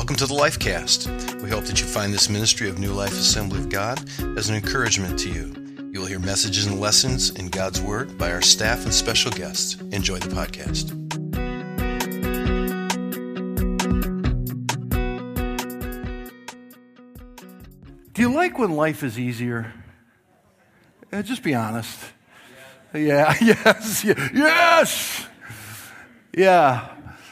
Welcome to the Lifecast. We hope that you find this ministry of New Life Assembly of God as an encouragement to you. You will hear messages and lessons in God's Word by our staff and special guests. Enjoy the podcast. Do you like when life is easier? Just be honest. Yeah, yes, yes. Yeah.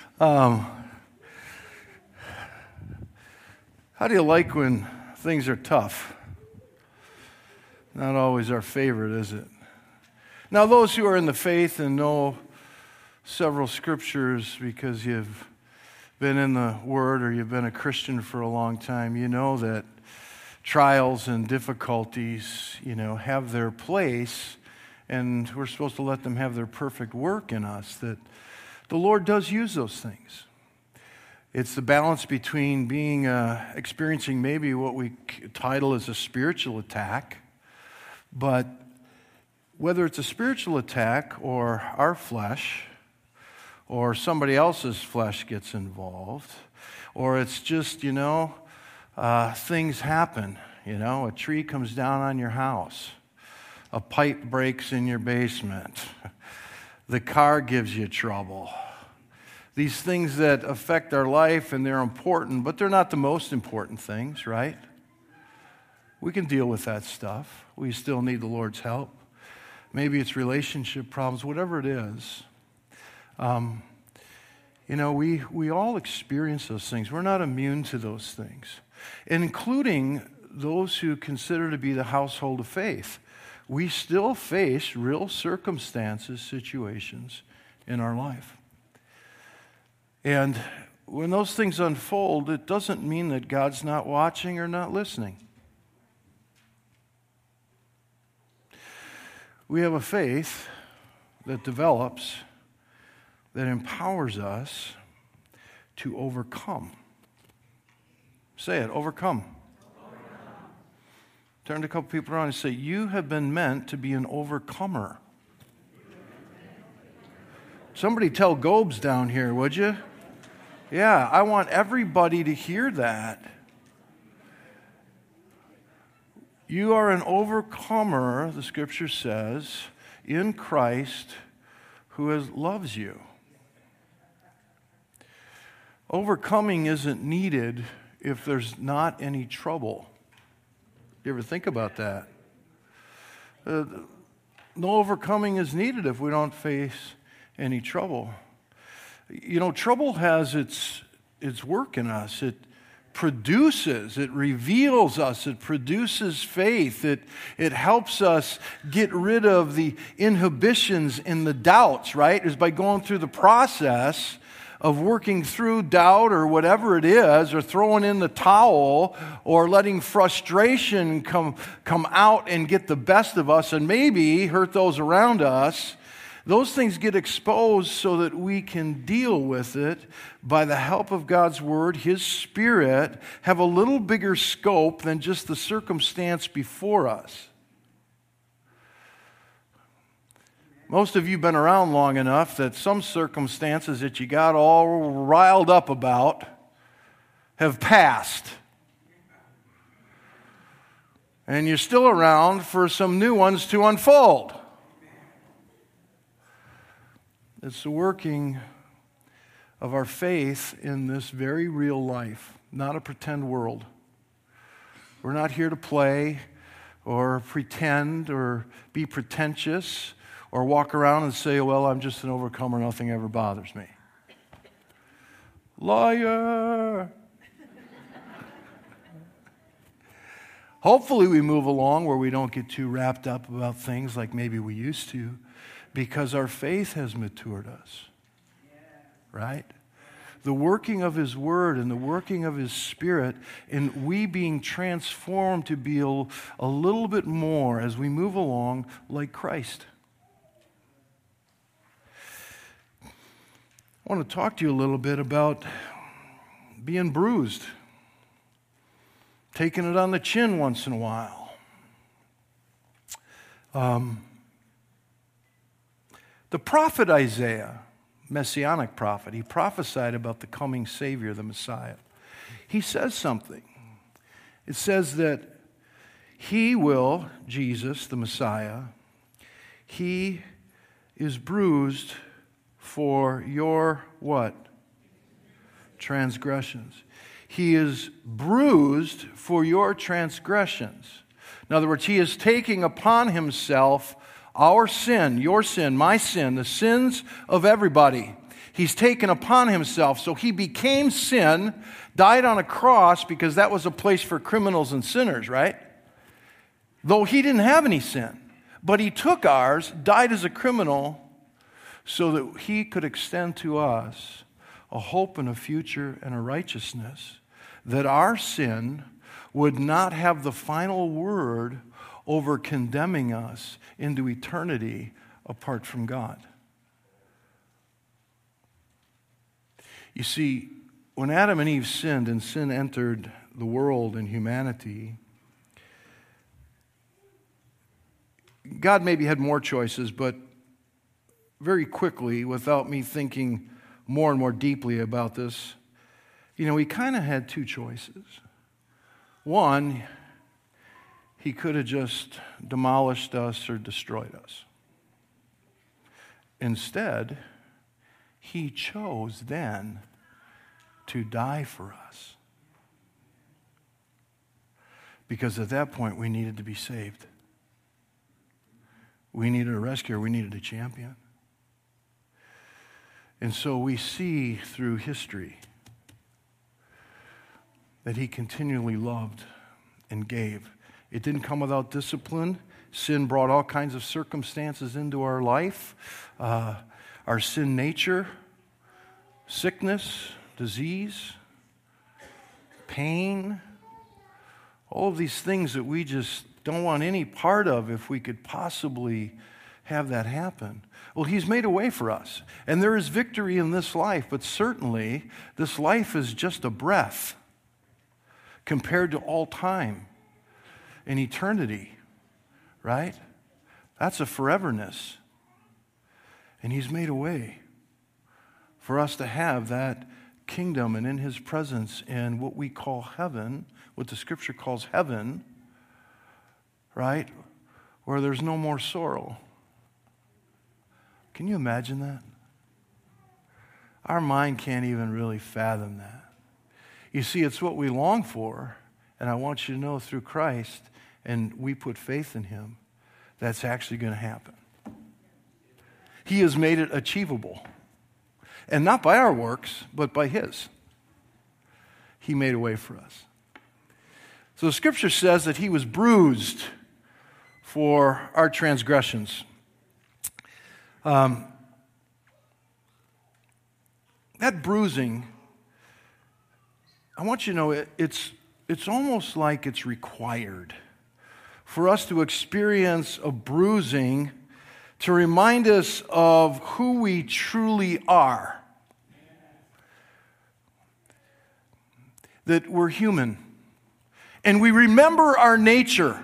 How do you like when things are tough? Not always our favorite, is it? Now, those who are in the faith and know several scriptures because you've been in the Word or you've been a Christian for a long time, you know that trials and difficulties, have their place, and we're supposed to let them have their perfect work in us, that the Lord does use those things. It's the balance between experiencing maybe what we title as a spiritual attack, but whether it's a spiritual attack or our flesh or somebody else's flesh gets involved, or it's just, things happen. A tree comes down on your house, a pipe breaks in your basement, the car gives you trouble. These things that affect our life, and they're important, but they're not the most important things, right? We can deal with that stuff. We still need the Lord's help. Maybe it's relationship problems, whatever it is. We all experience those things. We're not immune to those things, including those who consider to be the household of faith. We still face real circumstances, situations in our life. And when those things unfold, it doesn't mean that God's not watching or not listening. We have a faith that develops, that empowers us to overcome. Say it, overcome. Turn to a couple people around and say, you have been meant to be an overcomer. Somebody tell Gobes down here, would you? Yeah, I want everybody to hear that. You are an overcomer, the scripture says, in Christ who loves you. Overcoming isn't needed if there's not any trouble. You ever think about that? No overcoming is needed if we don't face any trouble. Trouble has its work in us. It produces, it reveals us, it produces faith. It helps us get rid of the inhibitions and the doubts, right? Is by going through the process of working through doubt or whatever it is, or throwing in the towel, or letting frustration come out and get the best of us and maybe hurt those around us. Those things get exposed so that we can deal with it by the help of God's Word, His Spirit, have a little bigger scope than just the circumstance before us. Most of you have been around long enough that some circumstances that you got all riled up about have passed. And you're still around for some new ones to unfold. It's the working of our faith in this very real life, not a pretend world. We're not here to play or pretend or be pretentious or walk around and say, well, I'm just an overcomer, nothing ever bothers me. Liar! Hopefully we move along where we don't get too wrapped up about things like maybe we used to, because our faith has matured us, right? The working of His Word and the working of His Spirit, and we being transformed to be a little bit more as we move along like Christ. I want to talk to you a little bit about being bruised, taking it on the chin once in a while. The prophet Isaiah, messianic prophet, he prophesied about the coming Savior, the Messiah. he says something. It says that he will, Jesus, the Messiah, he is bruised for your what? Transgressions. He is bruised for your transgressions. In other words, he is taking upon himself our sin, your sin, my sin, the sins of everybody. He's taken upon himself. So he became sin, died on a cross because that was a place for criminals and sinners, right? Though he didn't have any sin. But he took ours, died as a criminal, so that he could extend to us a hope and a future and a righteousness, that our sin would not have the final word over condemning us into eternity apart from God. You see, when Adam and Eve sinned and sin entered the world and humanity, God maybe had more choices, but very quickly, without me thinking more and more deeply about this, he kind of had two choices. One, he could have just demolished us or destroyed us. Instead, he chose then to die for us. Because at that point, we needed to be saved. We needed a rescuer. We needed a champion. And so we see through history that he continually loved and gave. It didn't come without discipline. Sin brought all kinds of circumstances into our life. Our sin nature, sickness, disease, pain, all of these things that we just don't want any part of if we could possibly have that happen. Well, he's made a way for us. And there is victory in this life, but certainly this life is just a breath compared to all time and eternity, right? That's a foreverness. And he's made a way for us to have that kingdom and in his presence in what we call heaven, what the scripture calls heaven, right? Where there's no more sorrow. Can you imagine that? Our mind can't even really fathom that. You see, it's what we long for, and I want you to know through Christ, and we put faith in him, that's actually going to happen. He has made it achievable. And not by our works, but by his. He made a way for us. So the scripture says that he was bruised for our transgressions. That bruising, I want you to know it's almost like it's required for us to experience a bruising to remind us of who we truly are. That we're human. And we remember our nature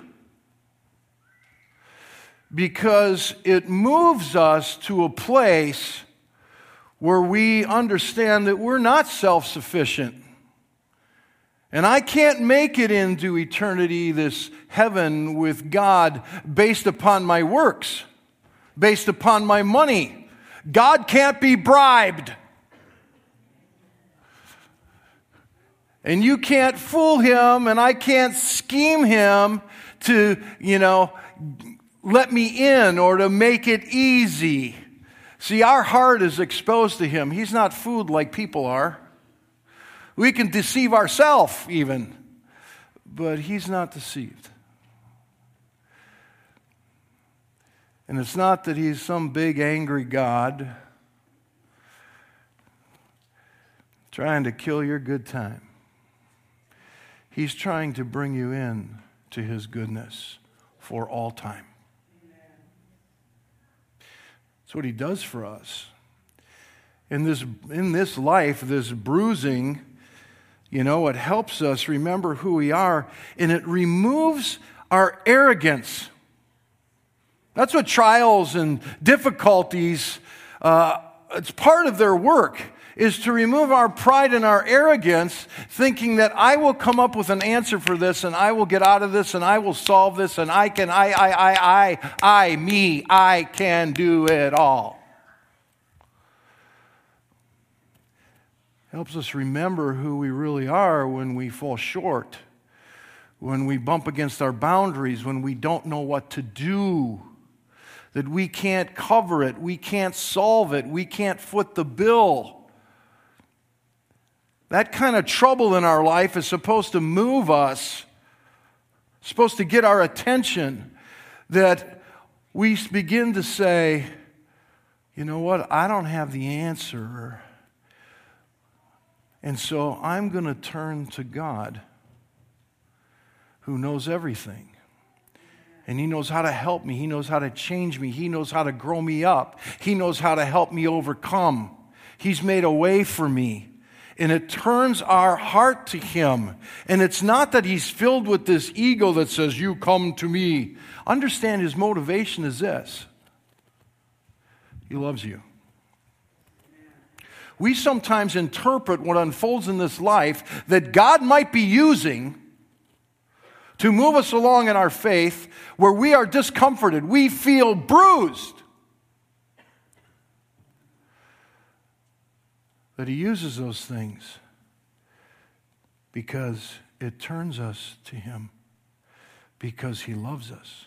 because it moves us to a place where we understand that we're not self-sufficient. And I can't make it into eternity, this heaven with God, based upon my works, based upon my money. God can't be bribed. And you can't fool him, and I can't scheme him to, let me in or to make it easy. See, our heart is exposed to him. He's not fooled like people are. We can deceive ourselves even, but he's not deceived. And it's not that he's some big angry God trying to kill your good time. He's trying to bring you in to his goodness for all time. That's what he does for us. In this life, this bruising, it helps us remember who we are, and it removes our arrogance. That's what trials and difficulties, it's part of their work. is to remove our pride and our arrogance, thinking that I will come up with an answer for this, and I will get out of this, and I will solve this, and I can do it all. Helps us remember who we really are when we fall short, when we bump against our boundaries, when we don't know what to do, that we can't cover it, we can't solve it, we can't foot the bill. That kind of trouble in our life is supposed to move us, supposed to get our attention, that we begin to say, you know what, I don't have the answer. And so I'm going to turn to God, who knows everything. And He knows how to help me. He knows how to change me. He knows how to grow me up. He knows how to help me overcome. He's made a way for me. And it turns our heart to Him. And it's not that He's filled with this ego that says, you come to me. Understand His motivation is this. He loves you. We sometimes interpret what unfolds in this life that God might be using to move us along in our faith where we are discomforted, we feel bruised. That He uses those things because it turns us to Him, because He loves us.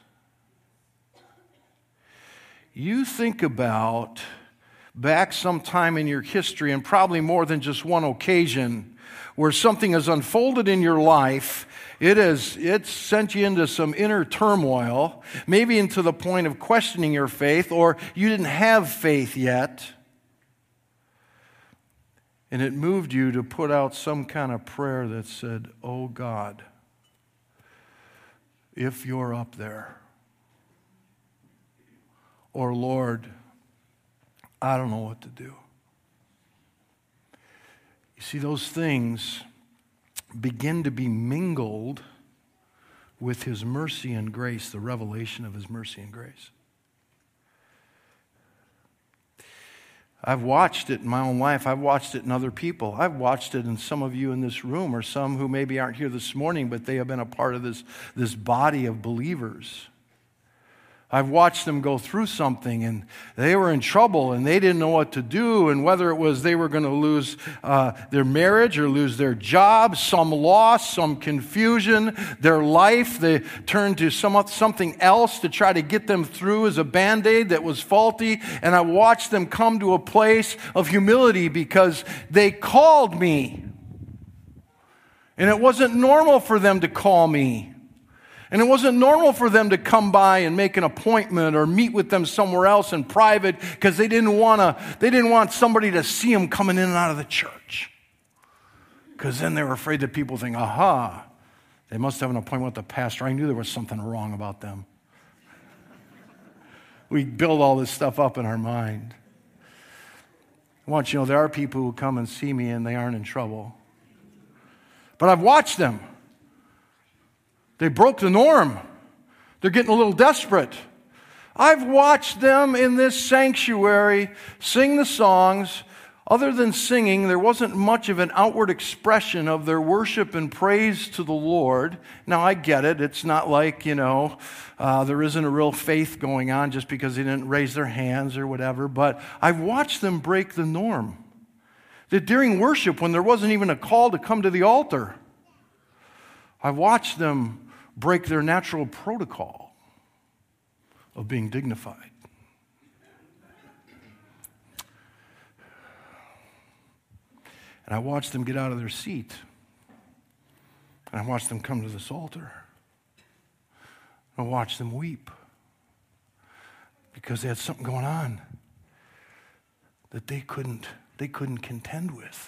You think about back sometime in your history, and probably more than just one occasion, where something has unfolded in your life. It's sent you into some inner turmoil, maybe into the point of questioning your faith, or you didn't have faith yet. And it moved you to put out some kind of prayer that said, oh God, if you're up there, or Lord, I don't know what to do. You see, those things begin to be mingled with His mercy and grace, the revelation of His mercy and grace. I've watched it in my own life. I've watched it in other people. I've watched it in some of you in this room, or some who maybe aren't here this morning, but they have been a part of this body of believers. I've watched them go through something, and they were in trouble, and they didn't know what to do, and whether it was they were going to lose their marriage or lose their job, some loss, some confusion, their life, they turned to something else to try to get them through as a Band-Aid that was faulty, and I watched them come to a place of humility because they called me. And it wasn't normal for them to call me. And it wasn't normal for them to come by and make an appointment or meet with them somewhere else in private because they didn't want somebody to see them coming in and out of the church. Because then they were afraid that people think, aha, they must have an appointment with the pastor. I knew there was something wrong about them. We build all this stuff up in our mind. I want you to know there are people who come and see me and they aren't in trouble. But I've watched them. They broke the norm. They're getting a little desperate. I've watched them in this sanctuary sing the songs. Other than singing, there wasn't much of an outward expression of their worship and praise to the Lord. Now, I get it. It's not like, there isn't a real faith going on just because they didn't raise their hands or whatever. But I've watched them break the norm. That during worship, when there wasn't even a call to come to the altar, I've watched them break their natural protocol of being dignified. And I watched them get out of their seat. And I watched them come to this altar. I watched them weep because they had something going on that they couldn't contend with.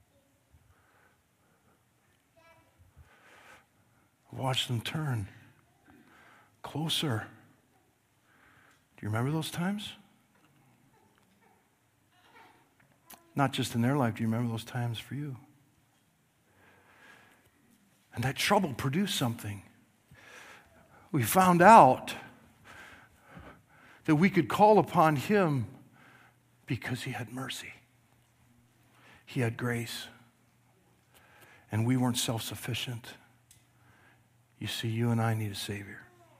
Watch them turn closer. Do you remember those times? Not just in their life, do you remember those times for you? And that trouble produced something. We found out that we could call upon Him because He had mercy. He had grace. And we weren't self-sufficient. You see, you and I need a Savior.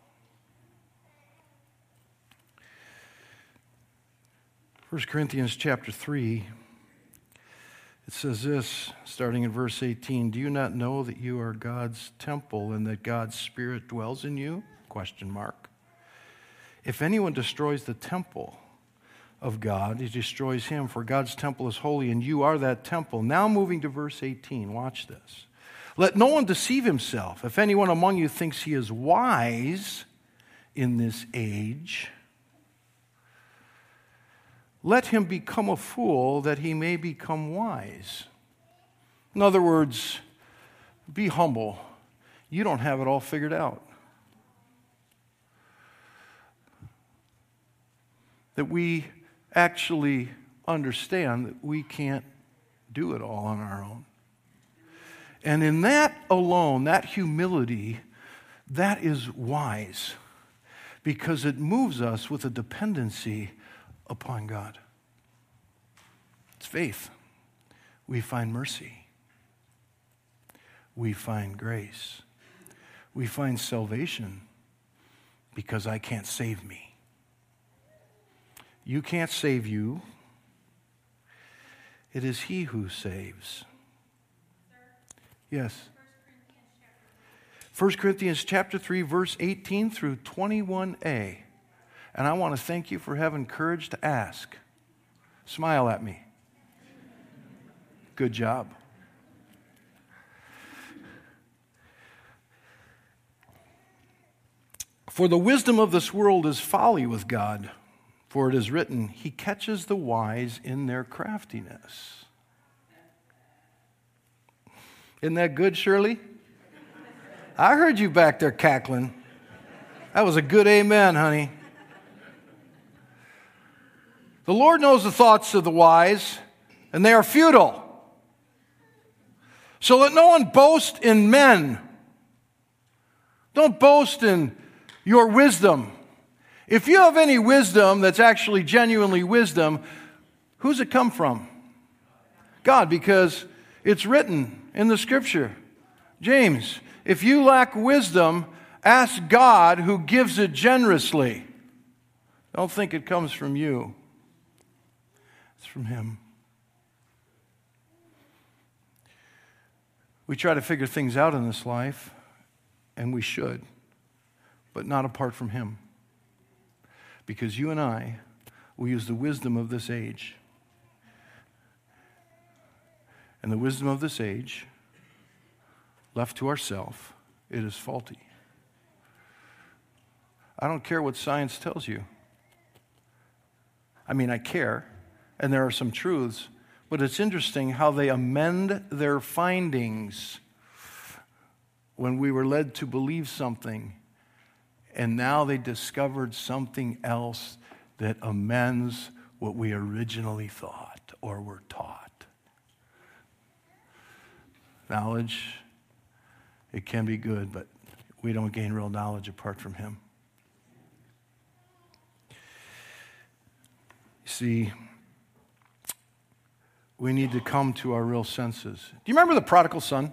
First Corinthians chapter 3, it says this, starting in verse 18, do you not know that you are God's temple and that God's Spirit dwells in you? ? If anyone destroys the temple of God, he destroys him, for God's temple is holy and you are that temple. Now moving to verse 18, watch this. Let no one deceive himself. If anyone among you thinks he is wise in this age, let him become a fool that he may become wise. In other words, be humble. You don't have it all figured out. That we actually understand that we can't do it all on our own. And in that alone, that humility, that is wise because it moves us with a dependency upon God. It's faith. We find mercy. We find grace. We find salvation because I can't save me. You can't save you. It is He who saves. Yes. 1 Corinthians chapter 3, verse 18 through 21a. And I want to thank you for having courage to ask. Smile at me. Good job. For the wisdom of this world is folly with God. For it is written, He catches the wise in their craftiness. Isn't that good, Shirley? I heard you back there cackling. That was a good amen, honey. The Lord knows the thoughts of the wise, and they are futile. So let no one boast in men. Don't boast in your wisdom. If you have any wisdom that's actually genuinely wisdom, who's it come from? God, because it's written in the Scripture. James, if you lack wisdom, ask God who gives it generously. Don't think it comes from you. It's from Him. We try to figure things out in this life, and we should, but not apart from Him. Because you and I will use the wisdom of this age. And the wisdom of this age, left to ourselves, it is faulty. I don't care what science tells you. I mean, I care, and there are some truths, but it's interesting how they amend their findings when we were led to believe something, and now they discovered something else that amends what we originally thought or were taught. Knowledge, it can be good, but we don't gain real knowledge apart from Him. You see, we need to come to our real senses. Do you remember the prodigal son?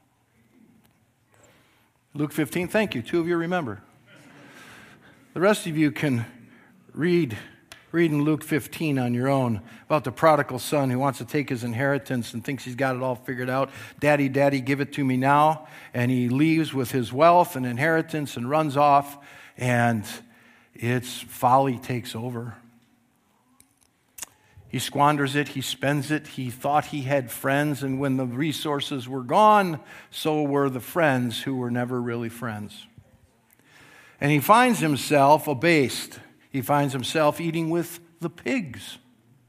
Luke 15, thank you. 2 of you remember. The rest of you can read in Luke 15 on your own about the prodigal son who wants to take his inheritance and thinks he's got it all figured out. Daddy, give it to me now. And he leaves with his wealth and inheritance and runs off, and its folly takes over. He squanders it, he spends it, he thought he had friends, and when the resources were gone, so were the friends who were never really friends. And he finds himself abased. He finds himself eating with the pigs.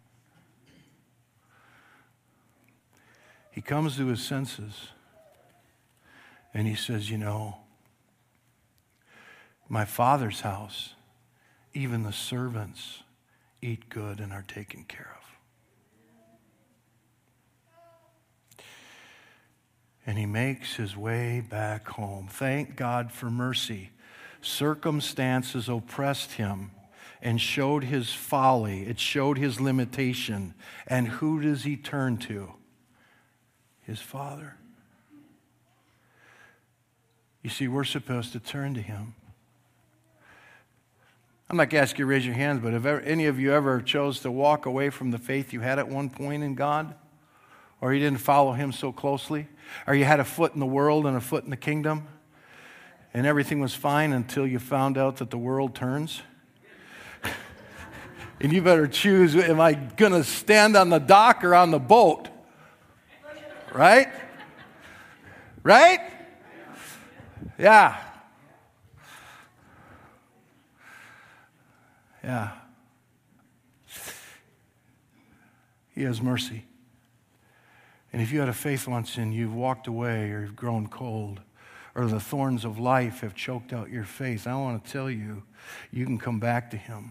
He comes to his senses, and he says, you know, my Father's house, even the servants eat good and are taken care of. And he makes his way back home. Thank God for mercy. Circumstances oppressed him and showed his folly. It showed his limitation. And who does he turn to? his Father. You see, we're supposed to turn to him. I'm not going to ask you to raise your hands, but have any of you ever chose to walk away from the faith you had at one point in God? Or you didn't follow him so closely? Or you had a foot in the world and a foot in the kingdom? And everything was fine until you found out that the world turns? And you better choose, am I going to stand on the dock or on the boat? Right? Right? Yeah. Yeah. He has mercy. And if you had a faith once and you've walked away or you've grown cold or the thorns of life have choked out your faith, I want to tell you, you can come back to him.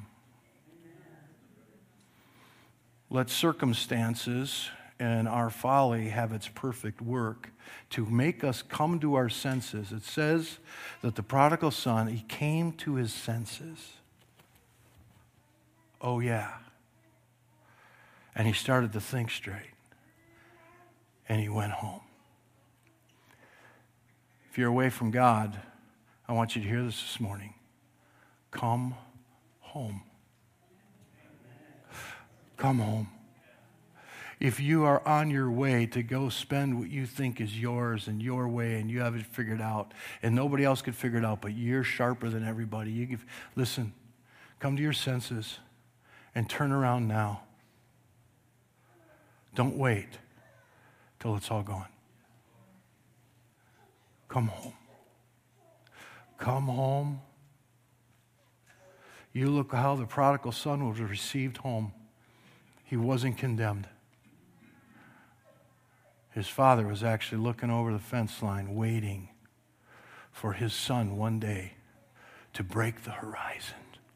Let circumstances and our folly have its perfect work to make us come to our senses. It says that the prodigal son, he came to his senses. Oh, yeah. And he started to think straight. And he went home. If you're away from God, I want you to hear this morning. Come home. Come home. If you are on your way to go spend what you think is yours and your way and you have it figured out and nobody else could figure it out, but you're sharper than everybody, listen, come to your senses and turn around now. Don't wait till it's all gone. Come home. Come home. You look how the prodigal son was received home. He wasn't condemned. His father was actually looking over the fence line, waiting for his son one day to break the horizon,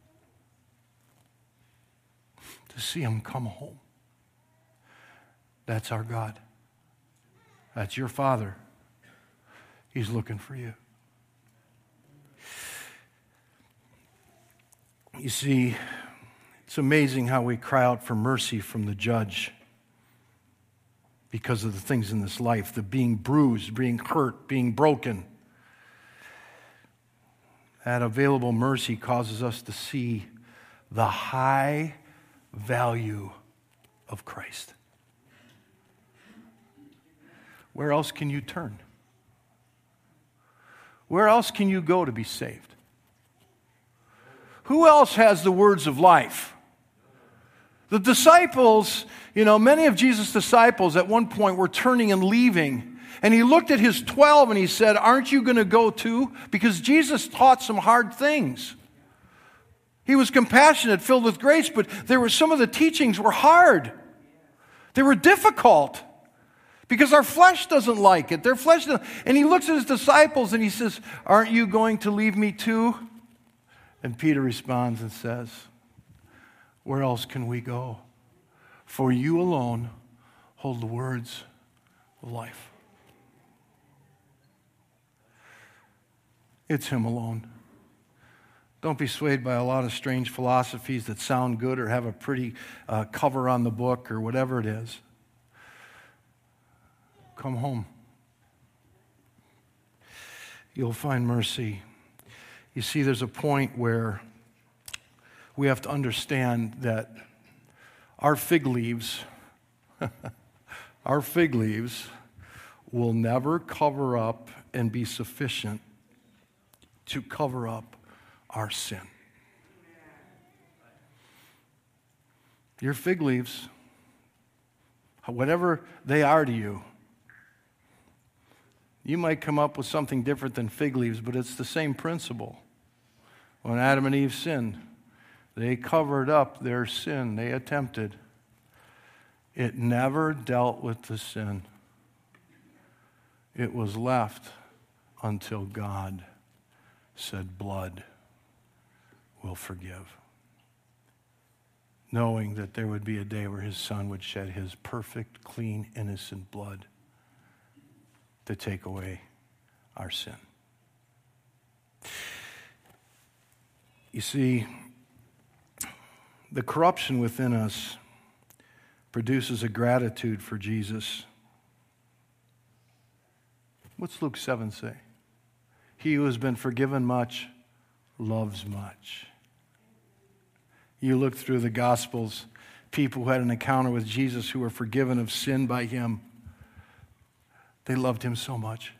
to see him come home. That's our God. That's your Father. He's looking for you. You see, it's amazing how we cry out for mercy from the judge because of the things in this life, the being bruised, being hurt, being broken. That available mercy causes us to see the high value of Christ. Where else can you turn? Where else can you go to be saved? Who else has the words of life? The disciples, many of Jesus' disciples at one point were turning and leaving. And he looked at his 12 and he said, aren't you going to go too? Because Jesus taught some hard things. He was compassionate, filled with grace, but some of the teachings were hard. They were difficult. Because our flesh doesn't like it. And he looks at his disciples and he says, aren't you going to leave me too? And Peter responds and says, where else can we go? For you alone hold the words of life. It's him alone. Don't be swayed by a lot of strange philosophies that sound good or have a pretty cover on the book or whatever it is. Come home. You'll find mercy. You see, there's a point where we have to understand that our fig leaves, will never cover up and be sufficient to cover up our sin. Your fig leaves, whatever they are to you, you might come up with something different than fig leaves, but it's the same principle. When Adam and Eve sinned, they covered up their sin. They attempted. It never dealt with the sin. It was left until God said, blood will forgive. Knowing that there would be a day where his son would shed his perfect, clean, innocent blood to take away our sin. You see, the corruption within us produces a gratitude for Jesus. What's Luke 7 say? He who has been forgiven much loves much. You look through the Gospels, people who had an encounter with Jesus who were forgiven of sin by him. They loved him so much.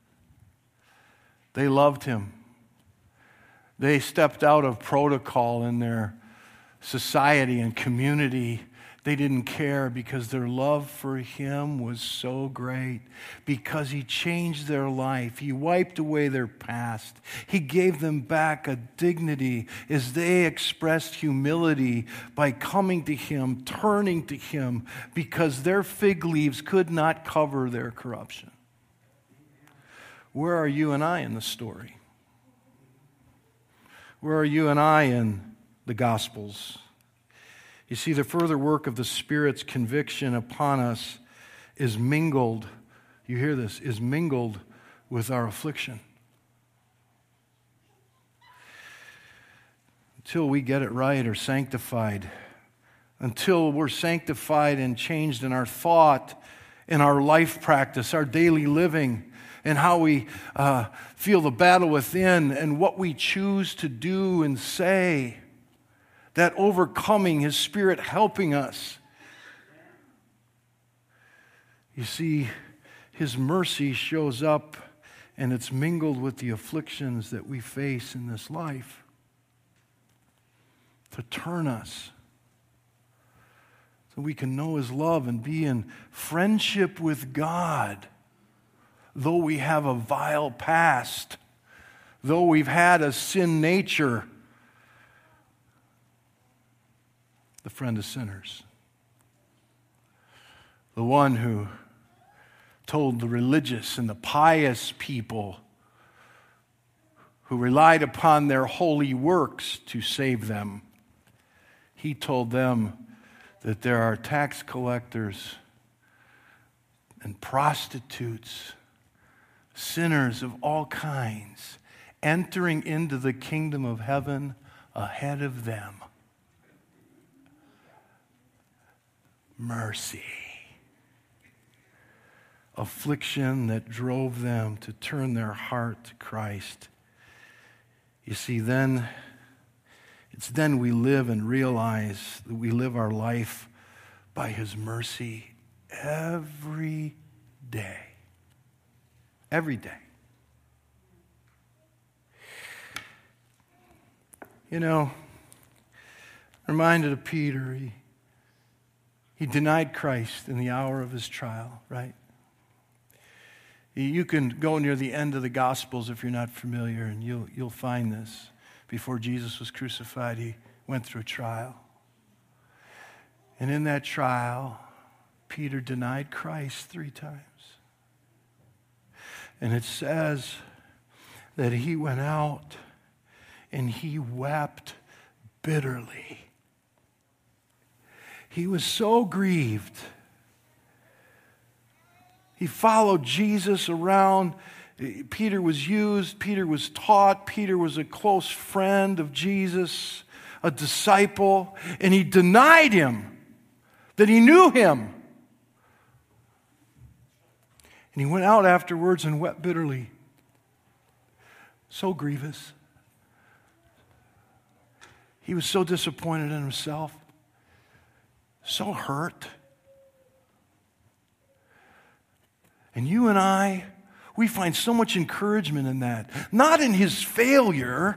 They loved him. They stepped out of protocol in their society and community. They didn't care because their love for him was so great. Because he changed their life. He wiped away their past. He gave them back a dignity as they expressed humility by coming to him, turning to him, because their fig leaves could not cover their corruption. Where are you and I in the story? Where are you and I in the Gospels? You see, the further work of the Spirit's conviction upon us is mingled, you hear this, is mingled with our affliction. Until we get it right or sanctified, until we're sanctified and changed in our thought, in our life practice, our daily living, and how we feel the battle within and what we choose to do and say, that overcoming, His Spirit helping us. You see, His mercy shows up and it's mingled with the afflictions that we face in this life to turn us so we can know His love and be in friendship with God. Though we have a vile past, though we've had a sin nature, the friend of sinners. The one who told the religious and the pious people who relied upon their holy works to save them. He told them that there are tax collectors and prostitutes, sinners of all kinds, entering into the kingdom of heaven ahead of them. Mercy. Affliction that drove them to turn their heart to Christ. You see, it's then we live and realize that we live our life by His mercy every day. Every day. You know, reminded of Peter, he denied Christ in the hour of his trial, right? You can go near the end of the Gospels if you're not familiar, and you'll find this. Before Jesus was crucified, he went through a trial. And in that trial, Peter denied Christ 3 times. And it says that he went out and he wept bitterly. He was so grieved. He followed Jesus around. Peter was used. Peter was taught. Peter was a close friend of Jesus, a disciple. And he denied him, that he knew him. And he went out afterwards and wept bitterly. So grievous. He was so disappointed in himself. So hurt. And you and I, we find so much encouragement in that. Not in his failure.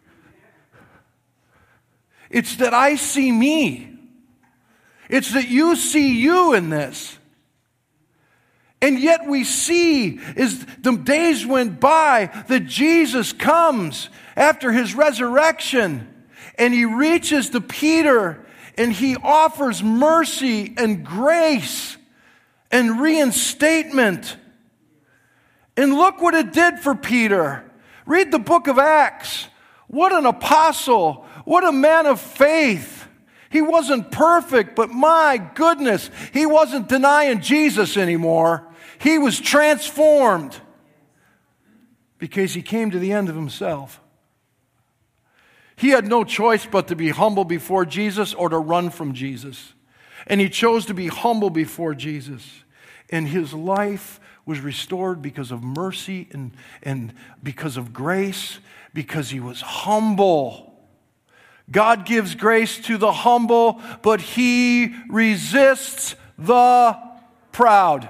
It's that I see me. It's that you see you in this. And yet we see, as the days went by, that Jesus comes after his resurrection. And he reaches to Peter and he offers mercy and grace and reinstatement. And look what it did for Peter. Read the book of Acts. What an apostle. What a man of faith. He wasn't perfect, but my goodness, he wasn't denying Jesus anymore. He was transformed because he came to the end of himself. He had no choice but to be humble before Jesus or to run from Jesus. And he chose to be humble before Jesus. And his life was restored because of mercy and because of grace, because he was humble. God gives grace to the humble, but he resists the proud.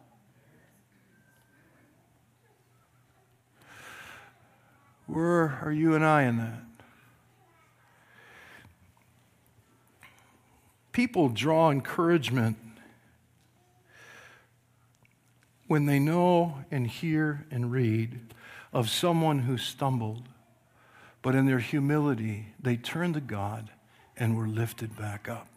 Where are you and I in that? People draw encouragement when they know and hear and read of someone who stumbled, but in their humility, they turned to God and were lifted back up.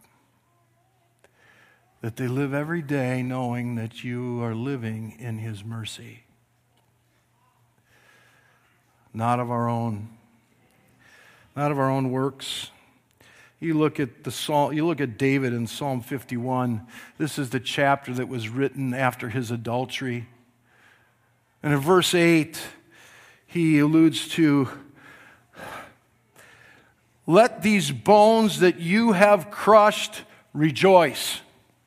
That they live every day knowing that you are living in his mercy. Not of our own works. You look at David in Psalm 51. This is the chapter that was written after his adultery. And in verse 8, he alludes to, "Let these bones that you have crushed rejoice."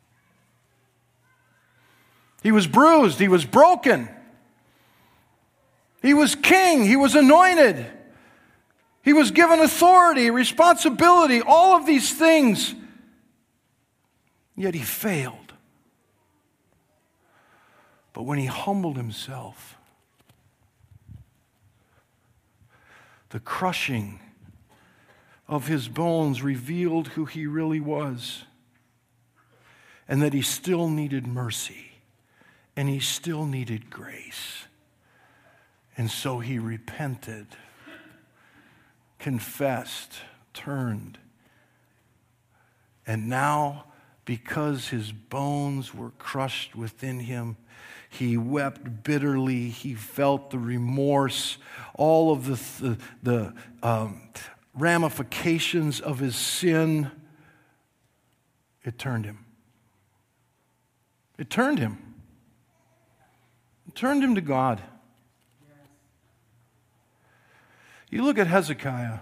He was bruised, he was broken. He was king, he was anointed. He was given authority, responsibility, all of these things. Yet he failed. But when he humbled himself, the crushing of his bones revealed who he really was, and that he still needed mercy, and he still needed grace. And so he repented, confessed, turned. And now, because his bones were crushed within him, he wept bitterly. He felt the remorse, all of the ramifications of his sin. It turned him. It turned him. It turned him to God. You look at Hezekiah.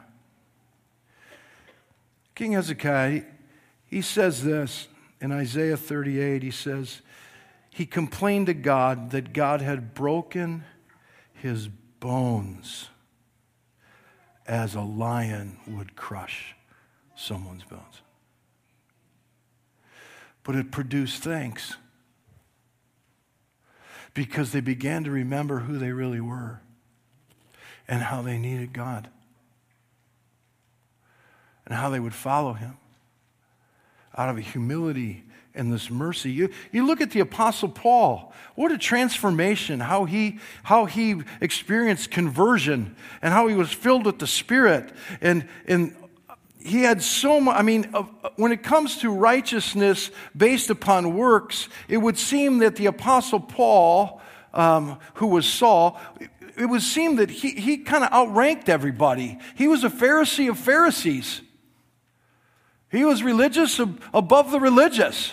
King Hezekiah, he says this in Isaiah 38. He says, he complained to God that God had broken his bones as a lion would crush someone's bones. But it produced thanks because they began to remember who they really were and how they needed God and how they would follow him out of a humility and this mercy. You look at the Apostle Paul. What a transformation, how he experienced conversion and how he was filled with the Spirit. And he had so much, when it comes to righteousness based upon works, it would seem that the Apostle Paul, who was Saul, it would seem that he kind of outranked everybody. He was a Pharisee of Pharisees. He was religious above the religious.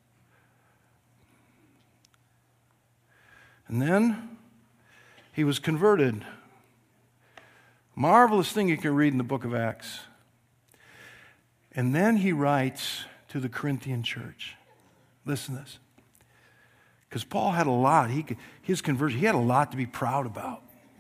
And then he was converted. Marvelous thing you can read in the book of Acts. And then he writes to the Corinthian church. Listen to this. Because Paul had a lot. His conversion, he had a lot to be proud about.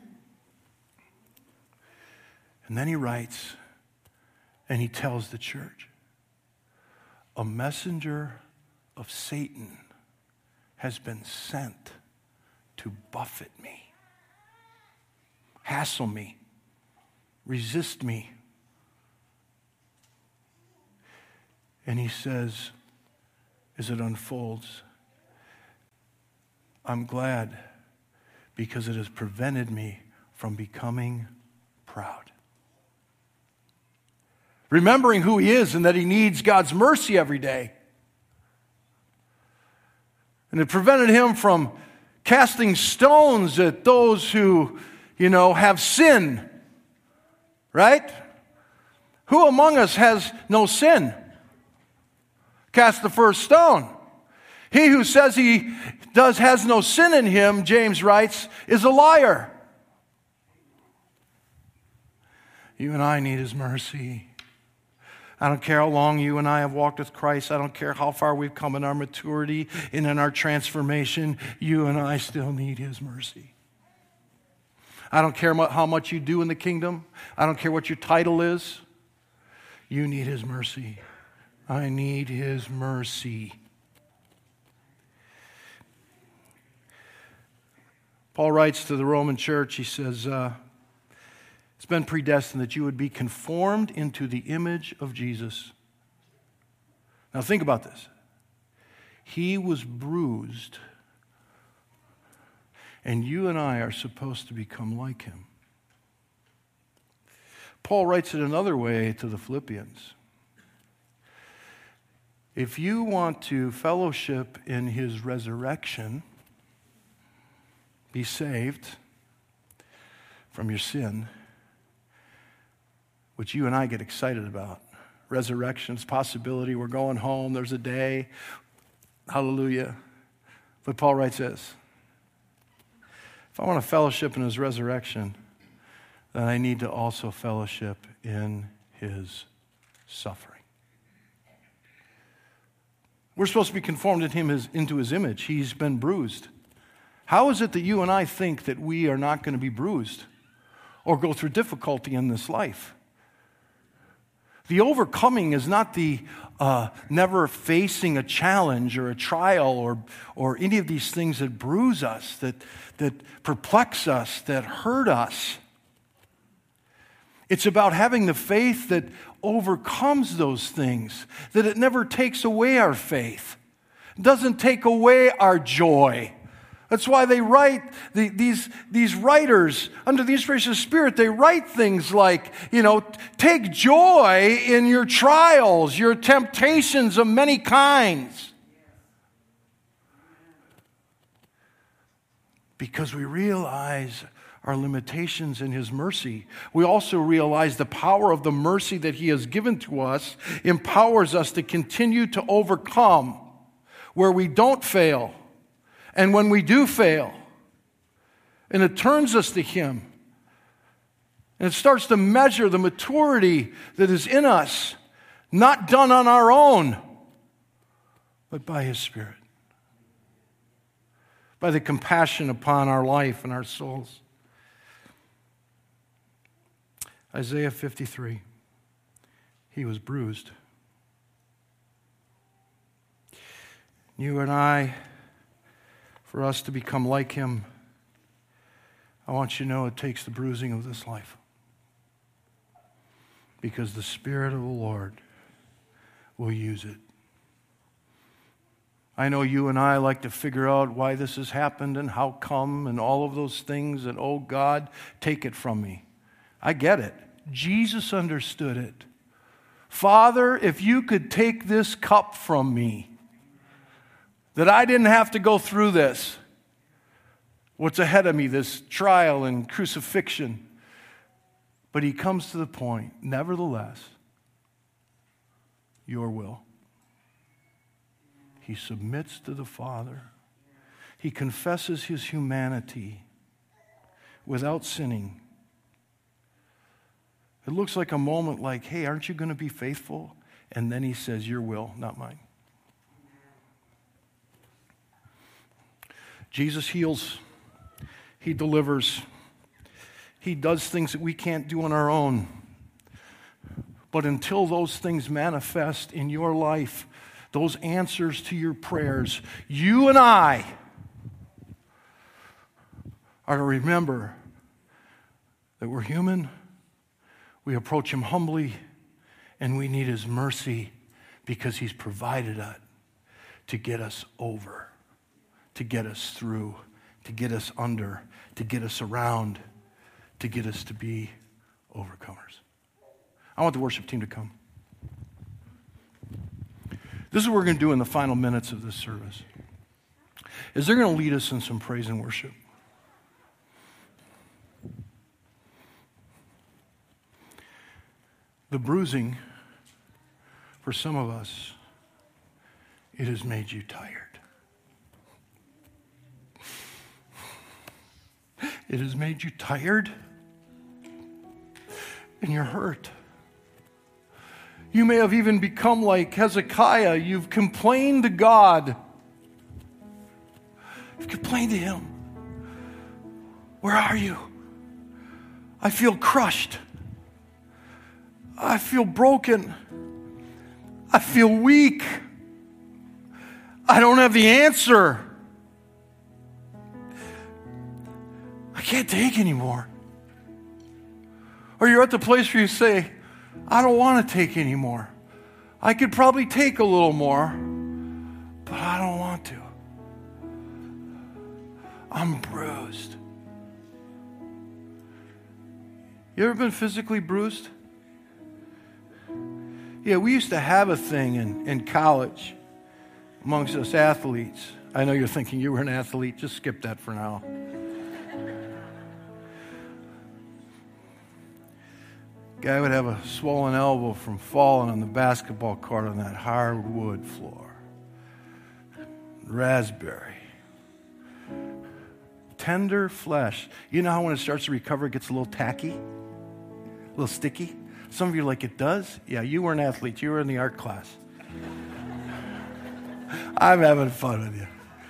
And then he writes, and he tells the church, a messenger of Satan has been sent to buffet me, hassle me, resist me. And he says, as it unfolds, I'm glad because it has prevented me from becoming proud. Remembering who he is and that he needs God's mercy every day. And it prevented him from casting stones at those who, have sin. Right? Who among us has no sin? Cast the first stone. He who says he has no sin in him, James writes, is a liar. You and I need his mercy. I don't care how long you and I have walked with Christ. I don't care how far we've come in our maturity and in our transformation. You and I still need His mercy. I don't care how much you do in the kingdom. I don't care what your title is. You need His mercy. I need His mercy. Paul writes to the Roman church, he says, it's been predestined that you would be conformed into the image of Jesus. Now think about this. He was bruised, and you and I are supposed to become like Him. Paul writes it another way to the Philippians. If you want to fellowship in His resurrection, be saved from your sin, which you and I get excited about. Resurrection's possibility. We're going home. There's a day. Hallelujah. But Paul writes this. If I want to fellowship in His resurrection, then I need to also fellowship in His suffering. We're supposed to be conformed into His image. He's been bruised. How is it that you and I think that we are not going to be bruised or go through difficulty in this life? The overcoming is not the never facing a challenge or a trial or any of these things that bruise us, that perplex us, that hurt us. It's about having the faith that overcomes those things, that it never takes away our faith. It doesn't take away our joy. That's why they write, these writers, under the inspiration of the Spirit, they write things like, take joy in your trials, your temptations of many kinds. Because we realize our limitations in His mercy. We also realize the power of the mercy that He has given to us empowers us to continue to overcome where we don't fail. And when we do fail, and it turns us to Him, and it starts to measure the maturity that is in us, not done on our own, but by His Spirit, by the compassion upon our life and our souls. Isaiah 53, He was bruised. You and I, for us to become like Him, I want you to know it takes the bruising of this life. Because the Spirit of the Lord will use it. I know you and I like to figure out why this has happened and how come and all of those things and, oh God, take it from me. I get it. Jesus understood it. Father, if you could take this cup from me, that I didn't have to go through this. What's ahead of me, this trial and crucifixion. But He comes to the point, nevertheless, your will. He submits to the Father. He confesses His humanity without sinning. It looks like a moment like, hey, aren't you going to be faithful? And then He says, your will, not mine. Jesus heals. He delivers. He does things that we can't do on our own. But until those things manifest in your life, those answers to your prayers, you and I are to remember that we're human, we approach Him humbly, and we need His mercy because He's provided it to get us over, to get us through, to get us under, to get us around, to get us to be overcomers. I want the worship team to come. This is what we're going to do in the final minutes of this service. Is they're going to lead us in some praise and worship. The bruising, for some of us, it has made you tired. It has made you tired, and you're hurt. You may have even become like Hezekiah. You've complained to God. You've complained to Him. Where are you? I feel crushed. I feel broken. I feel weak. I don't have the answer. I can't take anymore. Or you're at the place where you say, I don't want to take anymore. I could probably take a little more, but I don't want to. I'm bruised. You ever been physically bruised? Yeah, we used to have a thing in college amongst us athletes. I know you're thinking you were an athlete. Just skip that for now. Guy would have a swollen elbow from falling on the basketball court on that hardwood floor. Raspberry. Tender flesh. You know how when it starts to recover, it gets a little tacky? A little sticky? Some of you are like, it does? Yeah, you were an athlete. You were in the art class. I'm having fun with you.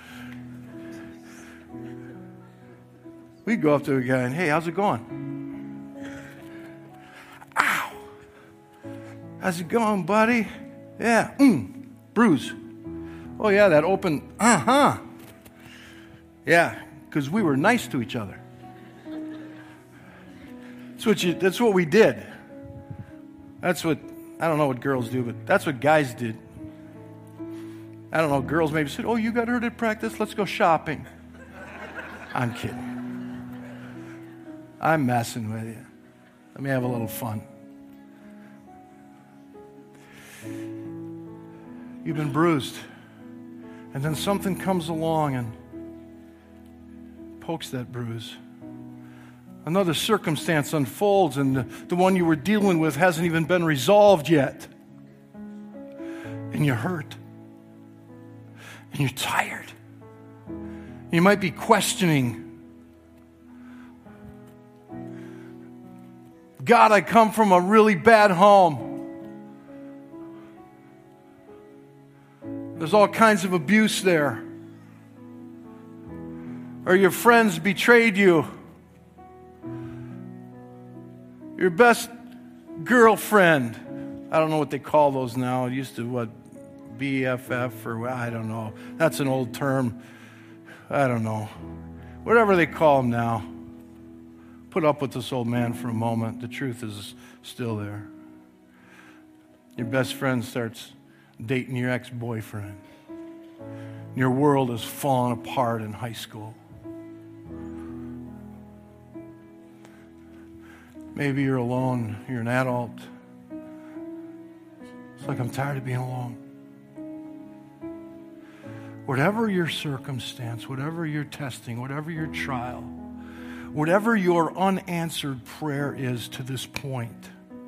We'd go up to a guy and, hey, how's it going? Ow. How's it going, buddy? Yeah. Bruise. Oh, yeah, that open. Yeah, because we were nice to each other. That's what we did. That's what, I don't know what girls do, but that's what guys did. I don't know, girls maybe said, oh, you got hurt at practice? Let's go shopping. I'm kidding. I'm messing with you. Let me have a little fun. You've been bruised. And then something comes along and pokes that bruise. Another circumstance unfolds, and the one you were dealing with hasn't even been resolved yet. And you're hurt. And you're tired. You might be questioning, God, I come from a really bad home. There's all kinds of abuse there. Or your friends betrayed you. Your best girlfriend. I don't know what they call those now. It used to, BFF or I don't know. That's an old term. I don't know. Whatever they call them now. Put up with this old man for a moment. The truth is still there. Your best friend starts dating your ex-boyfriend. Your world has fallen apart in high school. Maybe you're alone. You're an adult. It's like, I'm tired of being alone. Whatever your circumstance, whatever your testing, whatever your trial, whatever your unanswered prayer is to this point,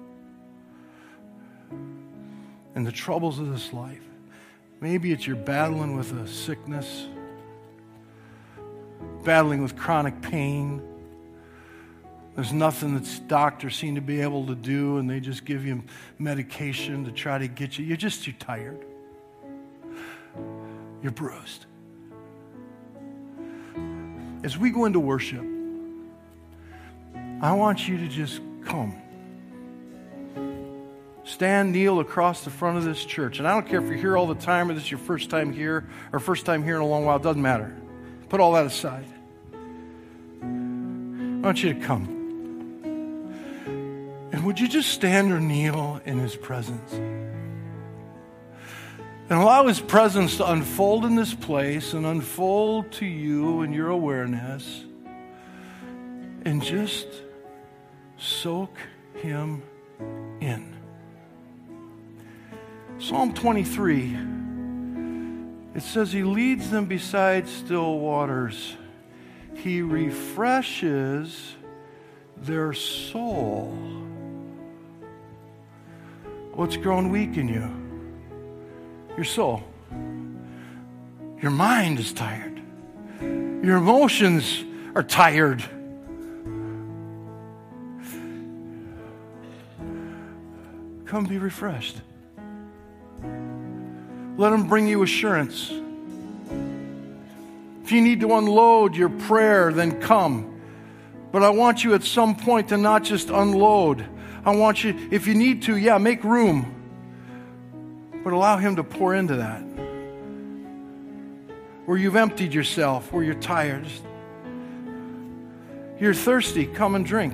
and the troubles of this life, maybe it's you're battling with a sickness, battling with chronic pain. There's nothing that doctors seem to be able to do, and they just give you medication to try to get you. You're just too tired. You're bruised. As we go into worship, I want you to just come. Stand, kneel across the front of this church. And I don't care if you're here all the time or this is your first time here or first time here in a long while. It doesn't matter. Put all that aside. I want you to come. And would you just stand or kneel in His presence? And allow His presence to unfold in this place and unfold to you in your awareness. And just soak Him in. Psalm 23, it says He leads them beside still waters. He refreshes their soul. What's grown weak in you? Your soul. Your mind is tired. Your emotions are tired. Come come be refreshed. Let him bring you assurance. If you need to unload your prayer, then come. But I want you at some point to not just unload. I want you, if you need to, make room. But allow him to pour into that. Where you've emptied yourself, where you're tired. You're thirsty, come and drink.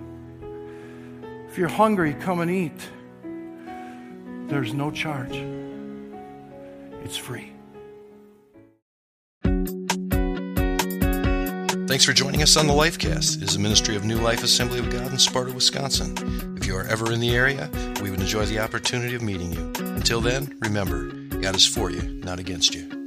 If you're hungry, come and eat. There's no charge. It's free. Thanks for joining us on the Lifecast. It is a ministry of New Life Assembly of God in Sparta, Wisconsin. If you are ever in the area, we would enjoy the opportunity of meeting you. Until then, remember, God is for you, not against you.